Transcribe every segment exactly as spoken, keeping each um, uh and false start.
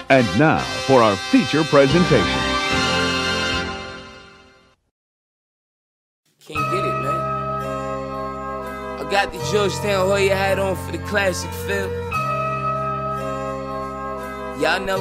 And now for our feature presentation. Can't get it, man. I got the Georgetown Hoya hat on for the classic feel. Y'all know.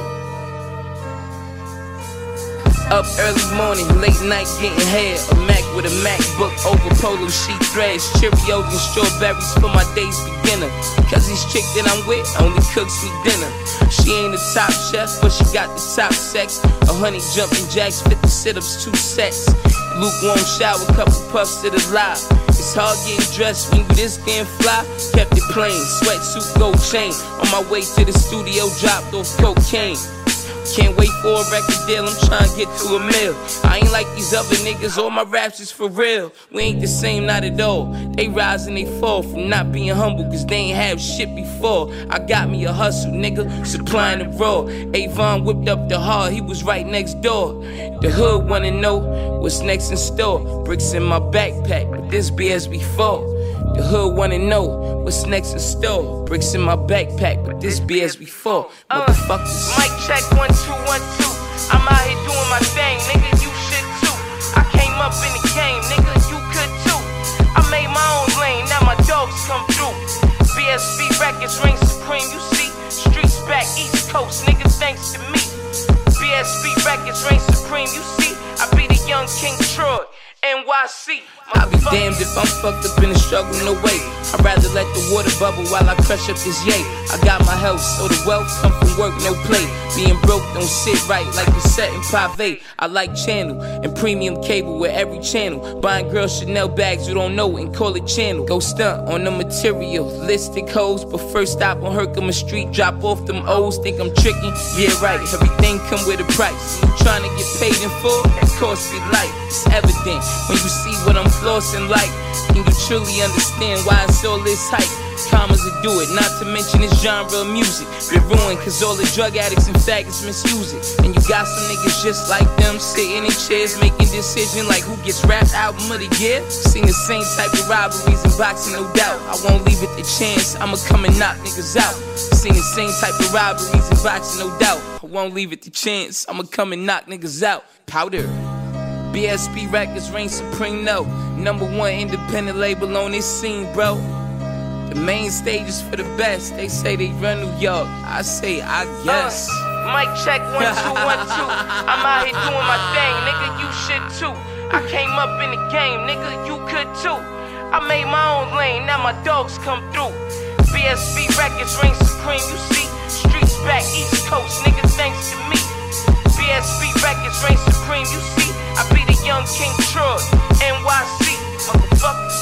Up early morning, late night getting hair. A Mac with a MacBook over polo sheet threads. Cheerios and strawberries for my day's beginner. Cause this chick that I'm with only cooks me dinner. She ain't a top chef, but she got the top sex. A honey jumping jacks, fifty sit-ups, two sets. Lukewarm shower, couple puffs to the lie. It's hard getting dressed when you this damn fly. Kept it plain, sweatsuit, gold chain. On my way to the studio, dropped off cocaine. Can't wait for a record deal, I'm trying to get to a mill. I ain't like these other niggas, all my raps is for real. We ain't the same, not at all. They rise and they fall from not being humble, cause they ain't have shit before. I got me a hustle, nigga, supplying the raw. Avon whipped up the hard, he was right next door. The hood wanna know what's next in store. Bricks in my backpack, but this be as before. The hood wanna know what's next in store. Bricks in my backpack, but this be as before. Motherfuckers. Mic check one two one two. I'm out here doing my thing, nigga. You should too. I came up in the game, nigga. You could too. I made my own lane, now my dogs come through. B S B Records reign supreme. You see, streets back East Coast, nigga. Thanks to me. B S B Records reign supreme. You see, I be the young King Troy. N Y C. I'll be damned if I'm fucked up in the struggle, no way. I'd rather let the water bubble while I crush up this yay. I got my health, so the wealth come from work, no play. Being broke don't sit right like the set in Pave. I like channel and premium cable with every channel. Buying girls Chanel bags you don't know and call it channel. Go stunt on the materialistic hoes, but first stop on Herkimer Street, drop off them O's. Think I'm tricky? Yeah, right. Everything come with a price. You trying to get paid in full? That cost me life. It's evident when you see what I'm flossing like. Can you truly understand why it's all this hype? Commas to do it, not to mention this genre of music. Been ruined cause all the drug addicts and faggots misuse it. And you got some niggas just like them, sitting in chairs making decisions like who gets rap album of the year. Seen the same type of robberies and boxing, no doubt. I won't leave it to chance, I'ma come and knock niggas out. Seen the same type of robberies and boxing, no doubt. I won't leave it to chance, I'ma come and knock niggas out. Powder. B S B Records reign supreme, no. Number one independent label on this scene, bro. The main stage is for the best. They say they run New York. I say, I guess. Uh, mic check one two one two. I'm out here doing my thing, nigga. You should too. I came up in the game, nigga. You could too. I made my own lane, now my dogs come through. B S B Records reign supreme. You see, streets back East Coast, nigga. Thanks to me. B S B Records reign supreme. You see, I be the young King Troy. N Y C, motherfucker.